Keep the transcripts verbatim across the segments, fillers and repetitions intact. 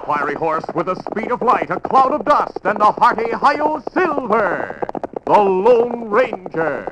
fiery horse with the speed of light, a cloud of dust, and a hearty Hi-Yo Silver, the Lone Ranger.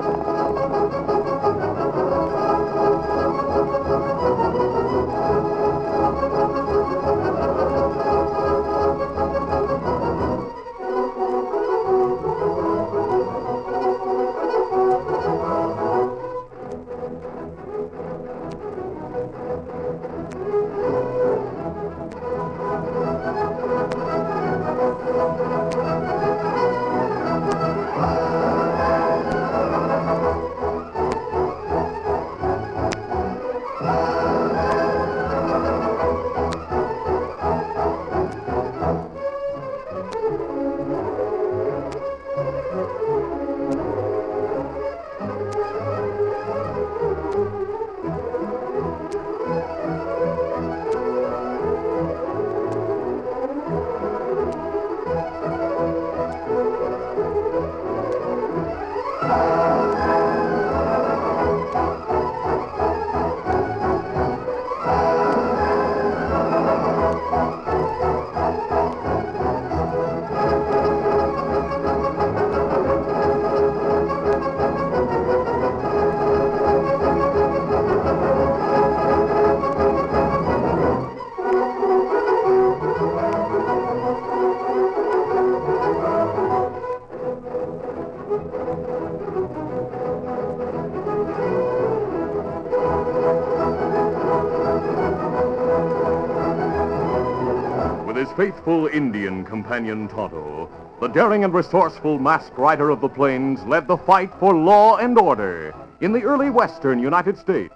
His faithful Indian companion Tonto, the daring and resourceful masked rider of the plains, led the fight for law and order in the early western United States.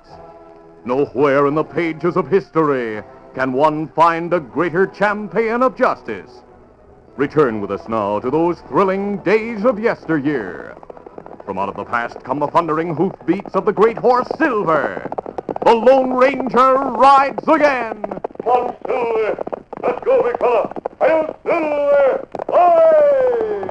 Nowhere in the pages of history can one find a greater champion of justice. Return with us now to those thrilling days of yesteryear. From out of the past come the thundering hoofbeats of the great horse Silver. The Lone Ranger rides again. Come on, Silver. Let's go, big fella. Hi-Yo Silver! Away!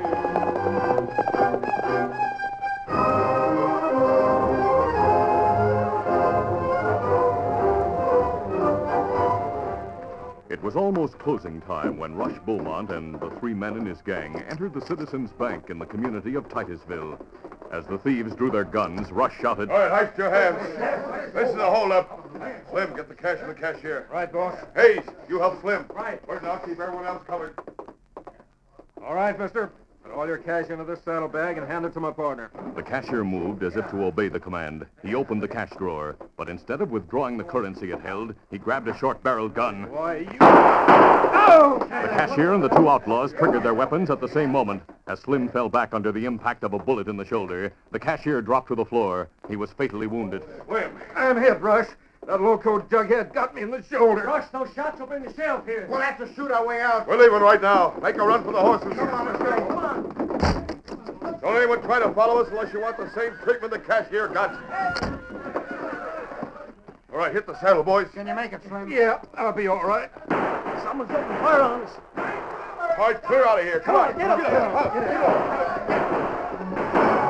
It was almost closing time when Rush Beaumont and the three men in his gang entered the Citizens Bank in the community of Titusville. As the thieves drew their guns, Rush shouted, All right, heist your hands. This is a holdup. Slim, get the cash from the cashier. Right, boss. Hayes, you help Slim. Right. Where's I'll keep everyone else covered. All right, mister. Put all your cash into this saddlebag and hand it to my partner. The cashier moved as if to obey the command. He opened the cash drawer, but instead of withdrawing the currency it held, he grabbed a short-barreled gun. Why, you... Oh! The cashier and the two outlaws triggered their weapons at the same moment. As Slim fell back under the impact of a bullet in the shoulder, the cashier dropped to the floor. He was fatally wounded. Slim. I'm hit, Rush. That loco jughead got me in the shoulder. Rush, those shots will bring the sheriff here. We'll have to shoot our way out. We're leaving right now. Make a run for the horses. Come on, let's go. Come on. Don't anyone try to follow us unless you want the same treatment the cashier got. All right, hit the saddle, boys. Can you make it, Slim? Yeah, I'll be all right. Someone's opening fire on us. All right, clear out of here. Come, on, get up get there. up. Get Get up.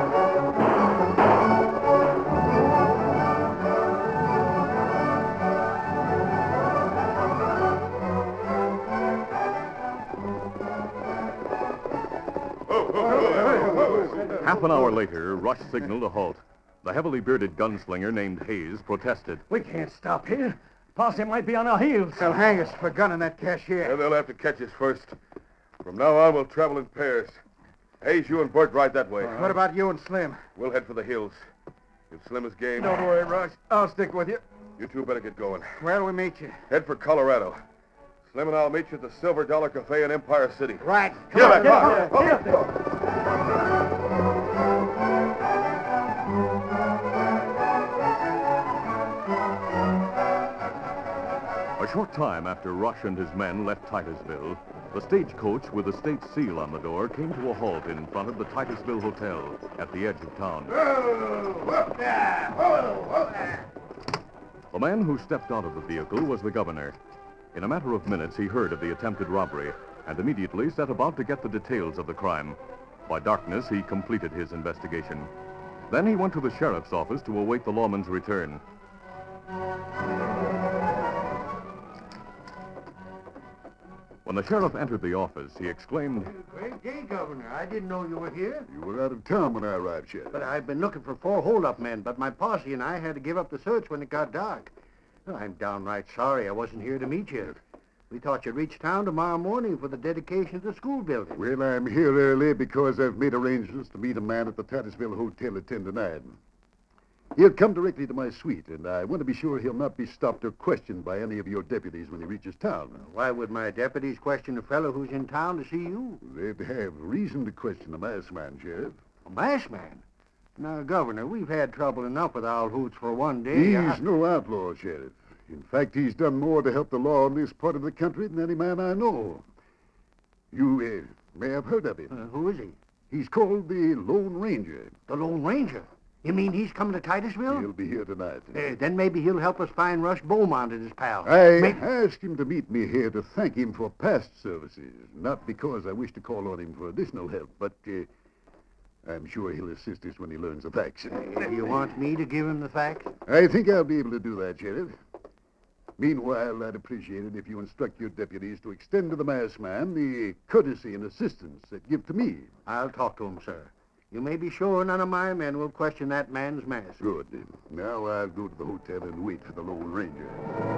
Half an hour later, Rush signaled a halt. The heavily bearded gunslinger named Hayes protested. We can't stop here. Posse might be on our heels. They'll hang us for gunning that cashier. Yeah, they'll have to catch us first. From now on, we'll travel in pairs. Hayes, you and Bert ride that way. What about you and Slim? We'll head for the hills. If Slim is game, Don't worry, Rush. I'll stick with you. you two better get going. Where'll we meet you? Head for Colorado. Slim and I'll meet you at the Silver Dollar Cafe in Empire City. Right. Get up, get come up on. there, get up there. A short time after Rush and his men left Titusville, the stagecoach with the state seal on the door came to a halt in front of the Titusville Hotel at the edge of town. The man who stepped out of the vehicle was the governor. In a matter of minutes, he heard of the attempted robbery and immediately set about to get the details of the crime. By darkness, he completed his investigation. Then he went to the sheriff's office to await the lawman's return. When the sheriff entered the office, he exclaimed, Great day, Governor. I didn't know you were here. You were out of town when I arrived, Sheriff. But I've been looking for four hold-up men, but my posse and I had to give up the search when it got dark. Well, I'm downright sorry I wasn't here to meet you. We thought you'd reach town tomorrow morning for the dedication of the school building. Well, I'm here early because I've made arrangements to meet a man at the Titusville Hotel at ten to nine. He'll come directly to my suite, and I want to be sure he'll not be stopped or questioned by any of your deputies when he reaches town. Why would my deputies question a fellow who's in town to see you? They'd have reason to question a masked man, Sheriff. A masked man? Now, Governor, we've had trouble enough with Owl Hoots for one day. He's I... no outlaw, Sheriff. In fact, he's done more to help the law in this part of the country than any man I know. You uh, may have heard of him. Uh, who is he? He's called the Lone Ranger. The Lone Ranger? You mean he's coming to Titusville? He'll be here tonight. Uh, then maybe he'll help us find Rush Beaumont and his pal. I Maybe... asked him to meet me here to thank him for past services, not because I wish to call on him for additional help, but uh, I'm sure he'll assist us when he learns the facts. Uh, you want me to give him the facts? I think I'll be able to do that, Sheriff. Meanwhile, I'd appreciate it if you instruct your deputies to extend to the masked man the courtesy and assistance that give to me. I'll talk to him, sir. You may be sure none of my men will question that man's mask. Good. Now I'll go to the hotel and wait for the Lone Ranger.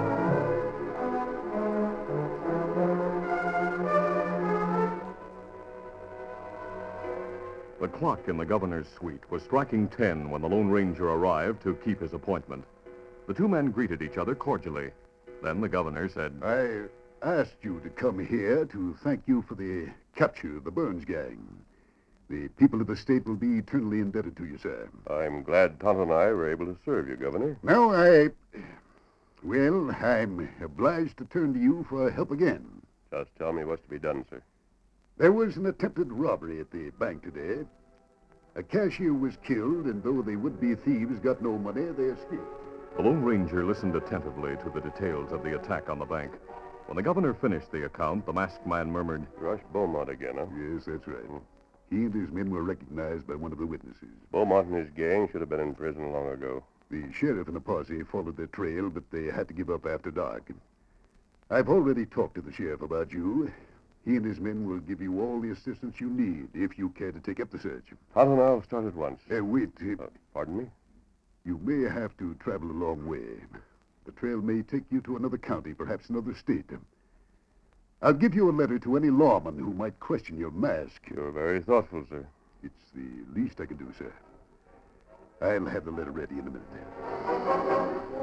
The clock in the governor's suite was striking ten when the Lone Ranger arrived to keep his appointment. The two men greeted each other cordially. Then the governor said, I asked you to come here to thank you for the capture of the Burns gang. The people of the state will be eternally indebted to you, sir. I'm glad Tonto and I were able to serve you, Governor. Now, I... Well, I'm obliged to turn to you for help again. Just tell me what's to be done, sir. There was an attempted robbery at the bank today. A cashier was killed, and though the would-be thieves got no money, they escaped. The Lone Ranger listened attentively to the details of the attack on the bank. When the governor finished the account, the masked man murmured, Rush Beaumont again, huh? Yes, that's right. He and his men were recognized by one of the witnesses. Beaumont and his gang should have been in prison long ago. The sheriff and the posse followed their trail, but they had to give up after dark. I've already talked to the sheriff about you. He and his men will give you all the assistance you need if you care to take up the search. Tonto and I will start at once. Uh, wait. Uh, Uh, pardon me? You may have to travel a long way. The trail may take you to another county, perhaps another state. I'll give you a letter to any lawman who might question your mask. You're very thoughtful, sir. It's the least I can do, sir. I'll have the letter ready in a minute.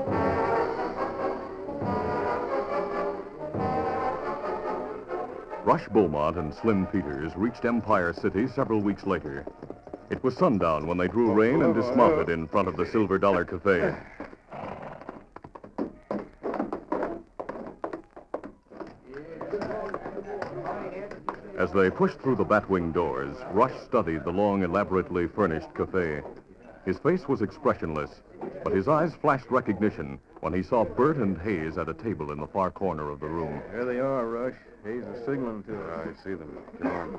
Rush Beaumont and Slim Peters reached Empire City several weeks later. It was sundown when they drew rein and dismounted in front of the Silver Dollar Cafe. As they pushed through the batwing doors, Rush studied the long, elaborately furnished cafe. His face was expressionless, but his eyes flashed recognition when he saw Bert and Hayes at a table in the far corner of the room. There they are, Rush. Hayes is signaling to us. I see them. Come on.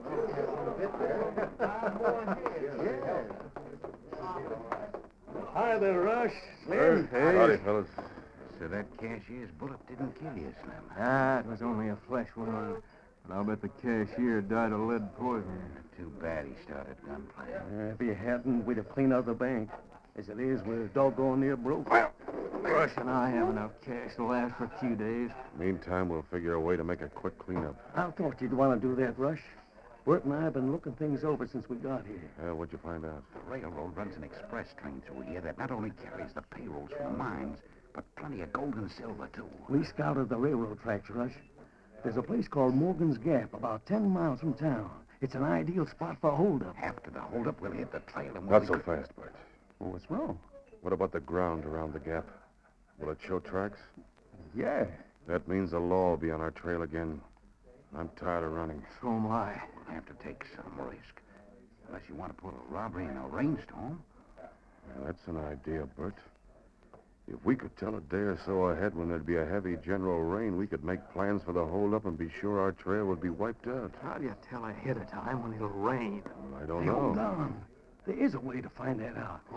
Hi there, Rush. Slim. Howdy, fellas. So that cashier's bullet didn't kill you, Slim. Ah, it was only a flesh wound. And I'll bet the cashier died of lead poisoning. Too bad he started gunplay. Uh, if he hadn't, we'd have cleaned out the bank. As it is, we're doggone near broke. Rush and I have enough cash to last for a few days. Meantime, we'll figure a way to make a quick cleanup. I thought you'd want to do that, Rush. Bert and I have been looking things over since we got here. Uh, what'd you find out? The railroad runs an express train through here that not only carries the payrolls from the mines, but plenty of gold and silver, too. We scouted the railroad tracks, Rush. There's a place called Morgan's Gap, about ten miles from town. It's an ideal spot for a holdup. After the holdup, we'll hit the trail and we'll Not so fast, Bert. Well, what's wrong? What about the ground around the gap? Will it show tracks? Yeah. That means the law will be on our trail again. I'm tired of running. So am I. We'll have to take some risk. Unless you want to pull a robbery in a rainstorm. Well, that's an idea, Bert. If we could tell a day or so ahead when there'd be a heavy general rain, we could make plans for the holdup and be sure our trail would be wiped out. How do you tell ahead of time when it'll rain? I don't Hey, hold know. on. There is a way to find that out. What?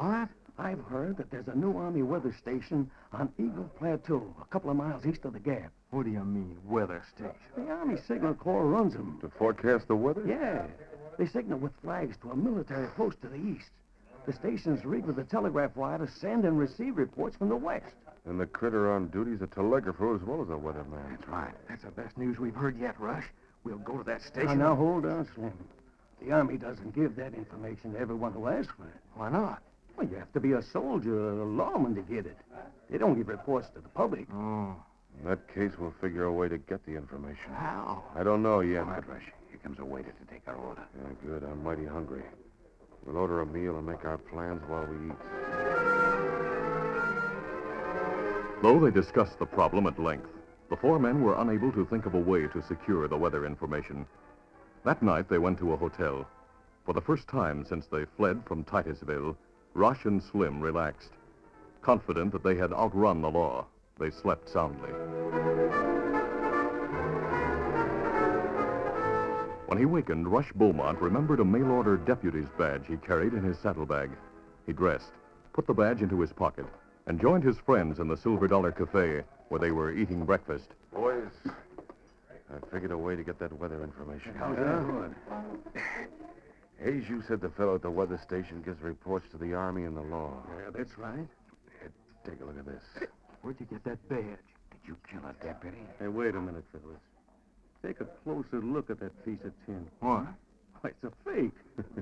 I've heard that there's a new Army weather station on Eagle Plateau, a couple of miles east of the Gap. What do you mean, weather station? The Army Signal Corps runs them. To forecast the weather? Yeah. They signal with flags to a military post to the east. The station's rigged with a telegraph wire to send and receive reports from the west. And the critter on duty's a telegrapher as well as a weatherman. That's right. That's the best news we've heard yet, Rush. We'll go to that Now, station. now, hold on, Slim. The Army doesn't give that information to everyone who asks for it. Why not? Well, you have to be a soldier or a lawman to get it. They don't give reports to the public. Oh. In that case, we'll figure a way to get the information. How? I don't know yet. All right, Rush. Here comes a waiter to take our order. Yeah, good. I'm mighty hungry. We'll order a meal and make our plans while we eat. Though they discussed the problem at length, the four men were unable to think of a way to secure the weather information. That night, they went to a hotel. For the first time since they fled from Titusville, Rush and Slim relaxed. Confident that they had outrun the law, they slept soundly. When he wakened, Rush Beaumont remembered a mail-order deputy's badge he carried in his saddlebag. He dressed, put the badge into his pocket, and joined his friends in the Silver Dollar Cafe, where they were eating breakfast. Boys, I figured a way to get that weather information. How's that? Good. Hayes, you said the fellow at the weather station gives reports to the Army and the law. Yeah, that's right. Here, take a look at this. Where'd you get that badge? Did you kill a deputy? Hey, wait a minute, fellas. Take a closer look at that piece of tin. What? Why, it's a fake.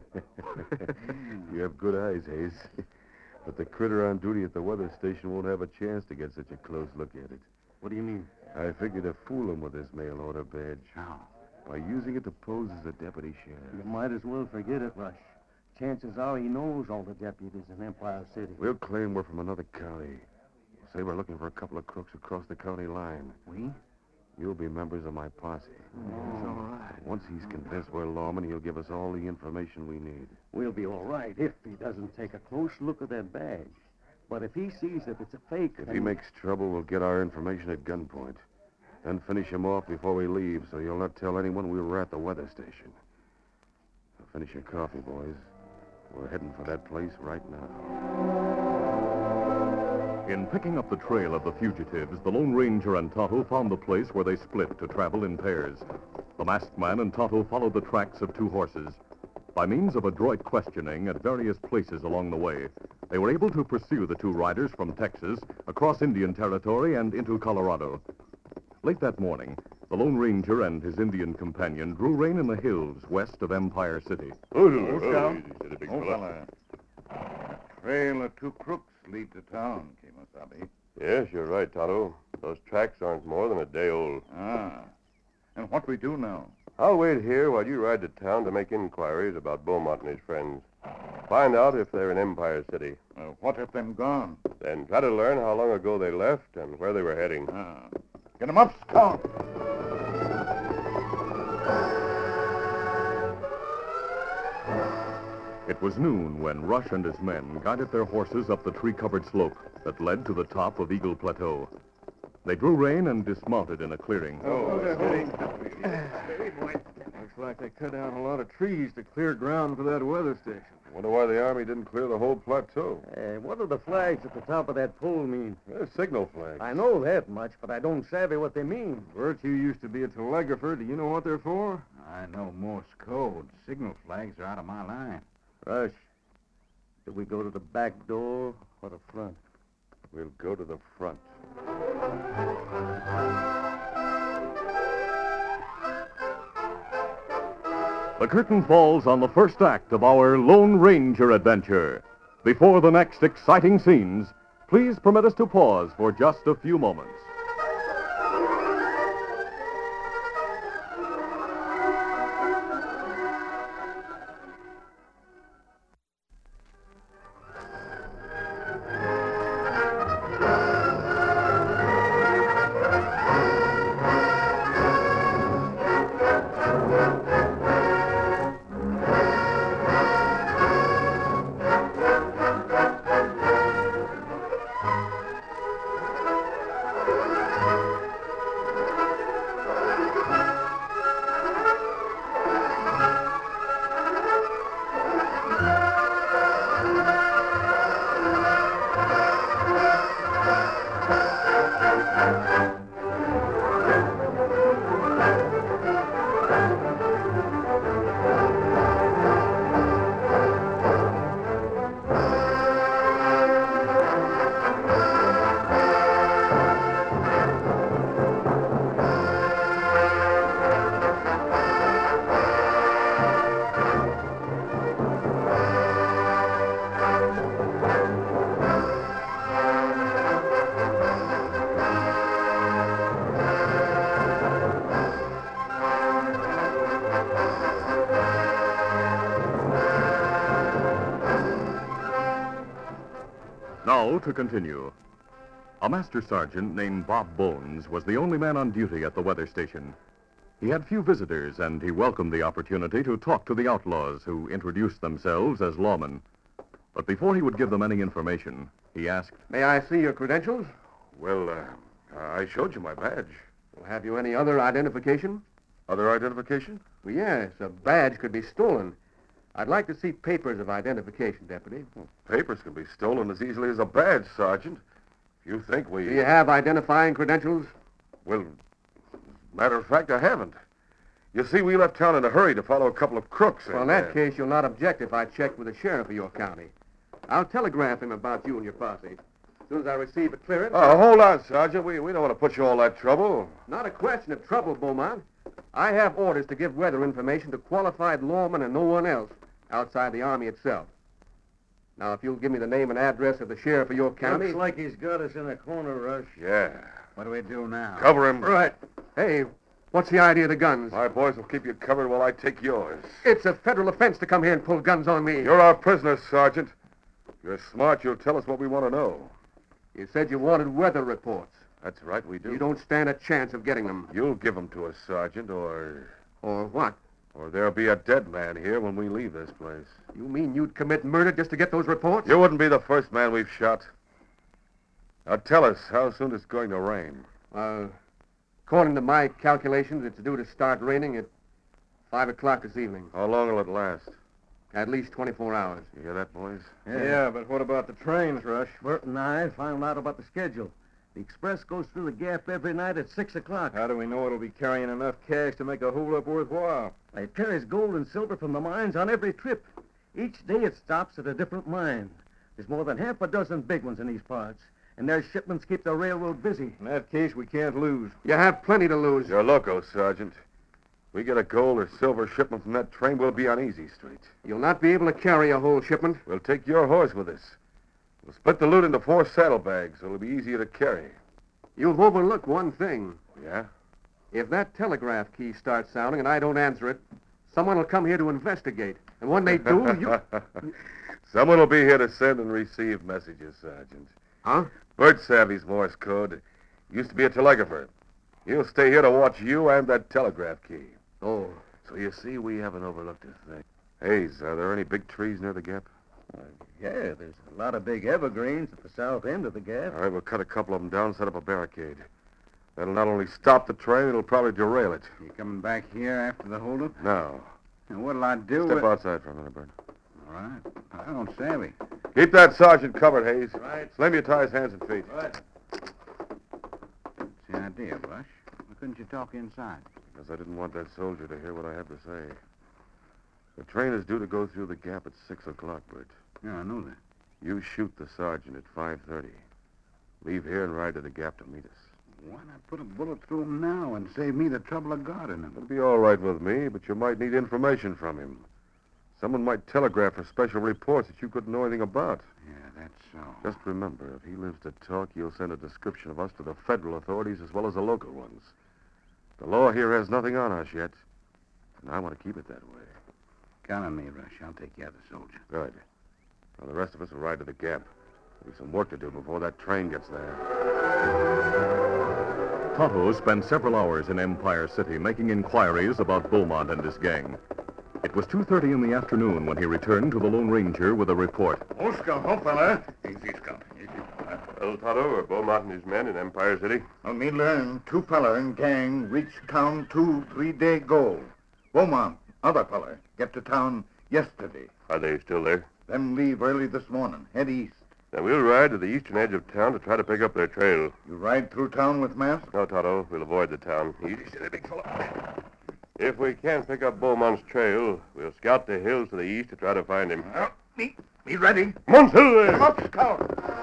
You have good eyes, Hayes. But the critter on duty at the weather station won't have a chance to get such a close look at it. What do you mean? I figured to fool him with this mail order badge How? by using it to pose as a deputy sheriff. You might as well forget it, Rush. Chances are he knows all the deputies in Empire City. We'll claim we're from another county. We'll say we're looking for a couple of crooks across the county line. We? You'll be members of my posse. It's all right. Once he's convinced we're lawmen, he'll give us all the information we need. We'll be all right if he doesn't take a close look at that badge. But if he sees that it's a fake... If then- he makes trouble, we'll get our information at gunpoint. Then finish him off before we leave, so you'll not tell anyone we were at the weather station. So finish your coffee, boys. We're heading for that place right now. In picking up the trail of the fugitives, the Lone Ranger and Tonto found the place where they split to travel in pairs. The masked man and Tonto followed the tracks of two horses. By means of adroit questioning at various places along the way, they were able to pursue the two riders from Texas, across Indian Territory, and into Colorado. Late that morning, the Lone Ranger and his Indian companion drew rein in the hills west of Empire City. Oh, Scout. Oh, fella. Trail of two crooks lead to town, Kemosabe. Yes, you're right, Tonto. Those tracks aren't more than a day old. Ah. And what we do now? I'll wait here while you ride to town to make inquiries about Beaumont and his friends. Find out if they're in Empire City. Uh, what if them gone? Then try to learn how long ago they left and where they were heading. Ah. Get 'em up, Scout. It was noon when Rush and his men guided their horses up the tree-covered slope that led to the top of Eagle Plateau. They drew rein and dismounted in a clearing. Oh, steady. Looks like they cut down a lot of trees to clear ground for that weather station. Wonder why the Army didn't clear the whole plateau. Hey, what do the flags at the top of that pole mean? They're signal flags. I know that much, but I don't savvy what they mean. Bert, you used to be a telegrapher. Do you know what they're for? I know Morse code. Signal flags are out of my line. Rush, do we go to the back door or the front? We'll go to the front. The curtain falls on the first act of our Lone Ranger adventure. Before the next exciting scenes, please permit us to pause for just a few moments. Toto to continue. A master sergeant named Bob Bones was the only man on duty at the weather station. He had few visitors, and he welcomed the opportunity to talk to the outlaws who introduced themselves as lawmen. But before he would give them any information, he asked, May I see your credentials? Well, uh, I showed you my badge. Well, have you any other identification? Other identification? Well, yes, a badge could be stolen. I'd like to see papers of identification, Deputy. Well, papers can be stolen as easily as a badge, Sergeant. If you think we... Do you have identifying credentials? Well, matter of fact, I haven't. You see, we left town in a hurry to follow a couple of crooks. Well, in that case, you'll not object if I check with the sheriff of your county. I'll telegraph him about you and your posse. As soon as I receive a clearance... Oh, hold on, Sergeant. We, we don't want to put you all that trouble. Not a question of trouble, Beaumont. I have orders to give weather information to qualified lawmen and no one else outside the Army itself. Now, if you'll give me the name and address of the sheriff of your county... Looks like he's got us in a corner, Rush. Yeah. What do we do now? Cover him. Right. Hey, what's the idea of the guns? My boys will keep you covered while I take yours. It's a federal offense to come here and pull guns on me. You're our prisoner, Sergeant. If you're smart, you'll tell us what we want to know. You said you wanted weather reports. That's right, we do. You don't stand a chance of getting them. You'll give them to us, Sergeant, or... Or what? Or there'll be a dead man here when we leave this place. You mean you'd commit murder just to get those reports? You wouldn't be the first man we've shot. Now tell us, how soon it's going to rain? Uh, according to my calculations, it's due to start raining at five o'clock this evening. How long will it last? At least twenty-four hours. You hear that, boys? Yeah. yeah, but what about the trains, Rush? Bert and I found out about the schedule. The express goes through the gap every night at six o'clock. How do we know it'll be carrying enough cash to make a holdup worthwhile? It carries gold and silver from the mines on every trip. Each day it stops at a different mine. There's more than half a dozen big ones in these parts, and their shipments keep the railroad busy. In that case, we can't lose. You have plenty to lose. You're loco, Sergeant. We get a gold or silver shipment from that train, we'll be on Easy Street. You'll not be able to carry a whole shipment. We'll take your horse with us. We'll split the loot into four saddlebags, so it'll be easier to carry. You've overlooked one thing. Yeah? If that telegraph key starts sounding and I don't answer it, someone will come here to investigate. And when they do, you... Someone will be here to send and receive messages, Sergeant. Huh? Bert savvy's Morse code. Used to be a telegrapher. He'll stay here to watch you and that telegraph key. Oh. So you see, we haven't overlooked a thing. Hayes, are there any big trees near the gap? Uh, yeah, there's a lot of big evergreens at the south end of the gap. All right, we'll cut a couple of them down and set up a barricade. That'll not only stop the train, it'll probably derail it. You coming back here after the holdup? No. And what'll I do Step with... outside for a minute, Bert. All right. I don't savvy. Keep that sergeant covered, Hayes. Right. Slim your ties, hands, and feet. Right. What's the idea, Rush? Why couldn't you talk inside? Because I didn't want that soldier to hear what I have to say. The train is due to go through the gap at six o'clock, Bert. Yeah, I know that. You shoot the sergeant at five thirty. Leave here and ride to the gap to meet us. Why not put a bullet through him now and save me the trouble of guarding him? It'll be all right with me, but you might need information from him. Someone might telegraph for special reports that you couldn't know anything about. Yeah, that's so. Just remember, if he lives to talk, he'll send a description of us to the federal authorities as well as the local ones. The law here has nothing on us yet, and I want to keep it that way. Count on me, Rush. I'll take care of the soldier. Good. Now, the rest of us will ride to the gap. There'll be some work to do before that train gets there. Tonto spent several hours in Empire City making inquiries about Beaumont and his gang. It was two thirty in the afternoon when he returned to the Lone Ranger with a report. Oh, Scout, oh, fella. Easy, Scout. Easy, fella. Well, Tonto, are Beaumont and his men in Empire City? Well, me learn two fella and gang reach town two, three day ago. Beaumont, other fella, get to town yesterday. Are they still there? Them leave early this morning. Head east. Then we'll ride to the eastern edge of town to try to pick up their trail. You ride through town with Mask? No, Tonto, we'll avoid the town. Easy, steady, big fella. If we can't pick up Beaumont's trail, we'll scout the hills to the east to try to find him. Well, me, me ready. Come on, Silver! Come up, Scout.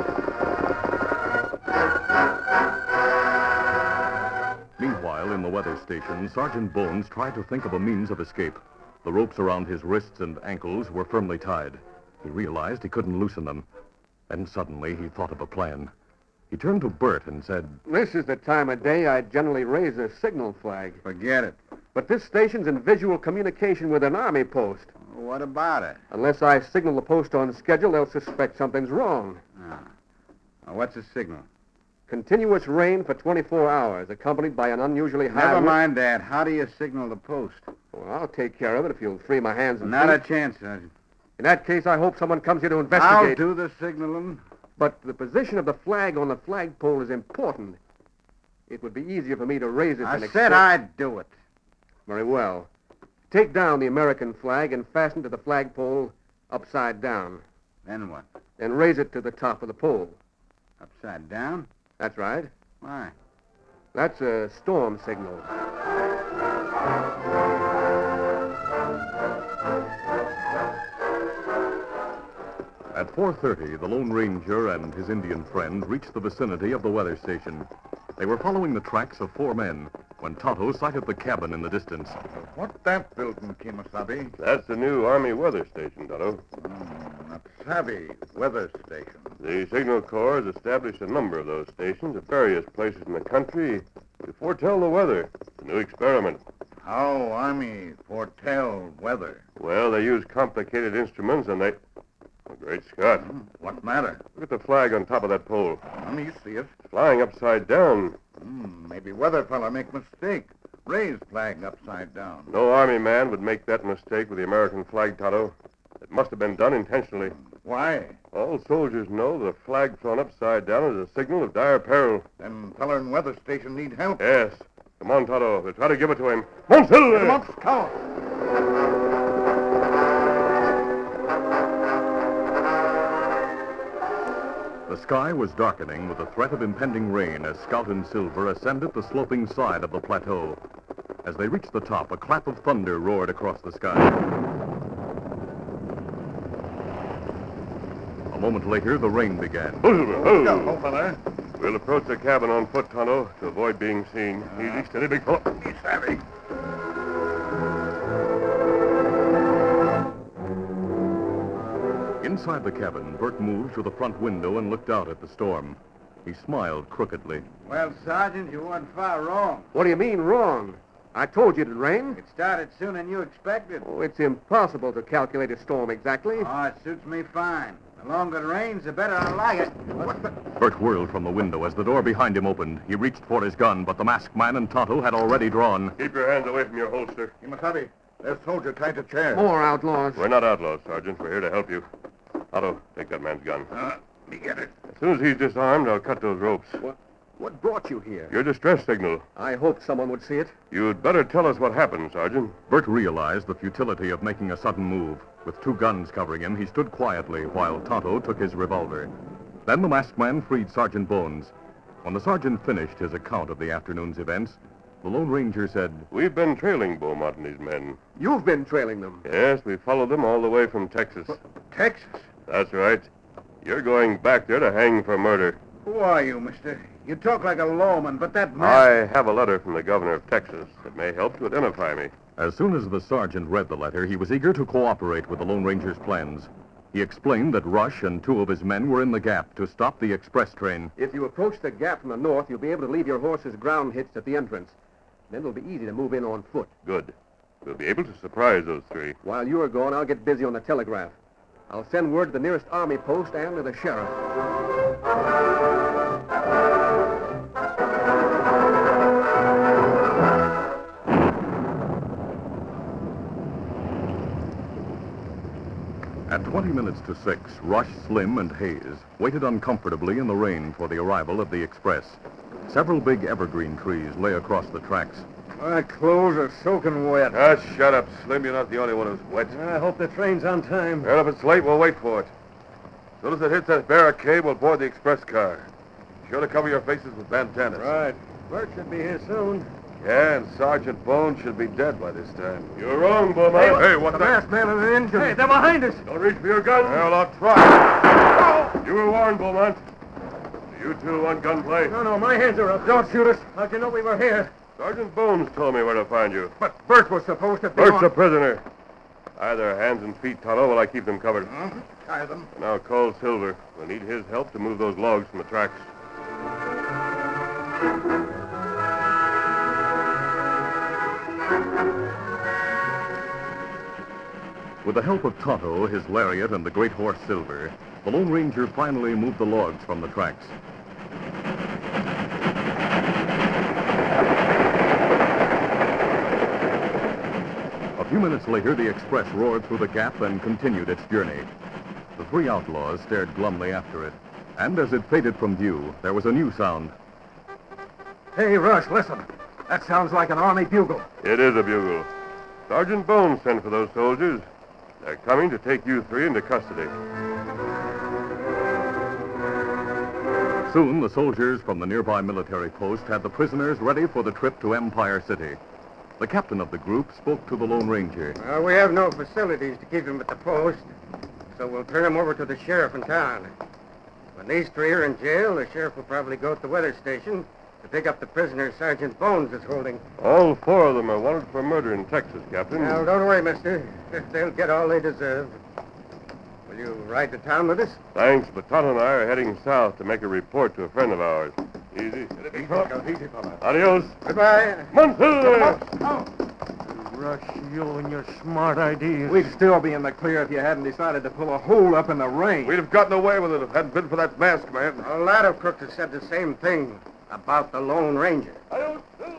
Meanwhile, in the weather station, Sergeant Bones tried to think of a means of escape. The ropes around his wrists and ankles were firmly tied. He realized he couldn't loosen them. Then suddenly he thought of a plan. He turned to Bert and said, This is the time of day I generally raise a signal flag. Forget it. But this station's in visual communication with an army post. What about it? Unless I signal the post on schedule, they'll suspect something's wrong. Ah. Now, what's the signal? Continuous rain for twenty-four hours, accompanied by an unusually high... Never wind- mind that. How do you signal the post? Well, I'll take care of it if you'll free my hands and Not a feet. chance, Sergeant. In that case, I hope someone comes here to I'll investigate. do the signaling. But the position of the flag on the flagpole is important. It would be easier for me to raise it I than said extend- I'd do it. Very well. Take down the American flag and fasten to the flagpole upside down. Then what? Then raise it to the top of the pole. Upside down? That's right. Why? That's a storm signal. At four thirty, the Lone Ranger and his Indian friend reached the vicinity of the weather station. They were following the tracks of four men when Tonto sighted the cabin in the distance. What's that building, Kimasabi? That's the new Army weather station, Tonto. Mm, a Savvy weather station. The Signal Corps has established a number of those stations at various places in the country to foretell the weather. A new experiment. How Army foretell weather? Well, they use complicated instruments and they... Oh, great Scott. Hmm, what matter? Look at the flag on top of that pole. Let me see it. It's flying upside down. Hmm, maybe weather fella make mistake. Raise flag upside down. No Army man would make that mistake with the American flag, Tonto. It must have been done intentionally. Why? All soldiers know the flag flown upside down is a signal of dire peril. Then feller in weather station need help. Yes. Come on, Tonto. We'll try to give it to him. Monsilver! Come on, scout. The sky was darkening with the threat of impending rain as Scout and Silver ascended the sloping side of the plateau. As they reached the top, a clap of thunder roared across the sky. A moment later, the rain began. Monsilver, Go, ho! feller. We'll approach the cabin on foot, Tonto, to avoid being seen. Easy, steady, big fellow. He's savvy. Inside the cabin, Bert moved to the front window and looked out at the storm. He smiled crookedly. Well, Sergeant, you weren't far wrong. What do you mean, wrong? I told you it'd rain. It started sooner than you expected. Oh, it's impossible to calculate a storm exactly. Oh, it suits me fine. The longer it rains, the better I like it. What the... Bert whirled from the window as the door behind him opened. He reached for his gun, but the masked man and Tonto had already drawn. Keep your hands away from your holster. Kimasabi, there's soldier tied to chair. More outlaws. We're not outlaws, Sergeant. We're here to help you. Otto, take that man's gun. Uh, me get it. As soon as he's disarmed, I'll cut those ropes. What, what brought you here? Your distress signal. I hoped someone would see it. You'd better tell us what happened, Sergeant. Bert realized the futility of making a sudden move. With two guns covering him, he stood quietly while Tonto took his revolver. Then the masked man freed Sergeant Bones. When the sergeant finished his account of the afternoon's events, the Lone Ranger said, We've been trailing Beaumont and his men. You've been trailing them. Yes, we followed them all the way from Texas. Texas? That's right. You're going back there to hang for murder. Who are you, mister? You talk like a lawman, but that man... I have a letter from the governor of Texas that may help to identify me. As soon as the sergeant read the letter, he was eager to cooperate with the Lone Ranger's plans. He explained that Rush and two of his men were in the gap to stop the express train. If you approach the gap from the north, you'll be able to leave your horses ground hitched at the entrance. Then it'll be easy to move in on foot. Good. We'll be able to surprise those three. While you're gone, I'll get busy on the telegraph. I'll send word to the nearest army post and to the sheriff. At twenty minutes to six, Rush, Slim, and Hayes waited uncomfortably in the rain for the arrival of the express. Several big evergreen trees lay across the tracks. My clothes are soaking wet. Ah, shut up, Slim. You're not the only one who's wet. I hope the train's on time. Well, if it's late, we'll wait for it. As soon as it hits that barricade, we'll board the express car. Be sure to cover your faces with bandanas. Right. Bert should be here soon. Yeah, and Sergeant Bones should be dead by this time. You're wrong, Beaumont. Hey, what the the... masked man and the engine. Hey, they're behind us. Don't reach for your gun. Well, I'll try. You were warned, Beaumont. Do you two want gunplay? No, no, my hands are up. Don't shoot us. How'd you know we were here? Sergeant Bones told me where to find you. But Bert was supposed to be Bert's on... a prisoner. Tie their hands and feet, Tonto, while I keep them covered. Huh? Tie them. Now call Silver. We'll need his help to move those logs from the tracks. With the help of Tonto, his lariat, and the great horse Silver, the Lone Ranger finally moved the logs from the tracks. A few minutes later, the express roared through the gap and continued its journey. The three outlaws stared glumly after it, and as it faded from view, there was a new sound. Hey, Rush, listen. That sounds like an army bugle. It is a bugle. Sergeant Bones sent for those soldiers. They're coming to take you three into custody. Soon, the soldiers from the nearby military post had the prisoners ready for the trip to Empire City. The captain of the group spoke to the Lone Ranger. Uh, we have no facilities to keep him at the post, so we'll turn him over to the sheriff in town. When these three are in jail, the sheriff will probably go to the weather station to pick up the prisoner Sergeant Bones is holding. All four of them are wanted for murder in Texas, Captain. Now, don't worry, mister. They'll get all they deserve. Will you ride to town with us? Thanks, but Tonto and I are heading south to make a report to a friend of ours. Easy. Easy, fella. Easy, fella. Adios. Goodbye. Monsoon! Rush, you and your smart ideas. We'd still be in the clear if you hadn't decided to pull a hole up in the rain. We'd have gotten away with it if it hadn't been for that masked man. A lot of crooks have said the same thing about the Lone Ranger. Adios.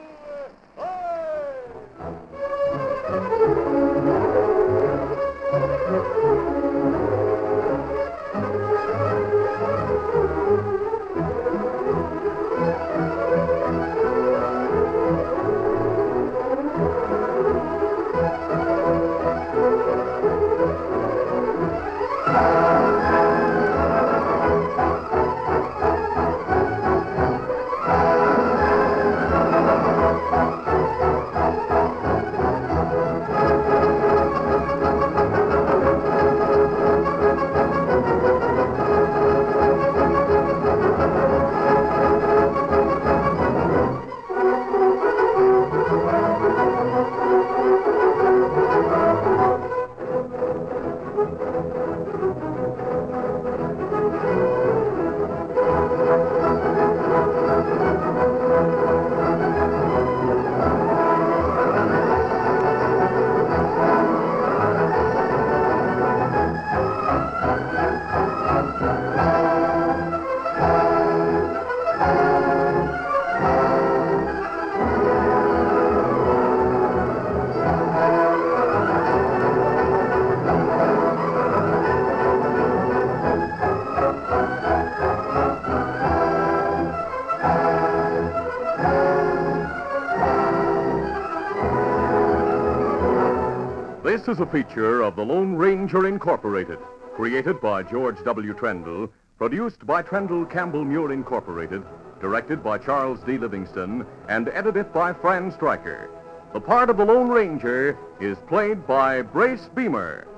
This is a feature of the Lone Ranger Incorporated, created by George W. Trendle, produced by Trendle Campbell Muir Incorporated, directed by Charles D. Livingston, and edited by Fran Stryker. The part of the Lone Ranger is played by Brace Beamer.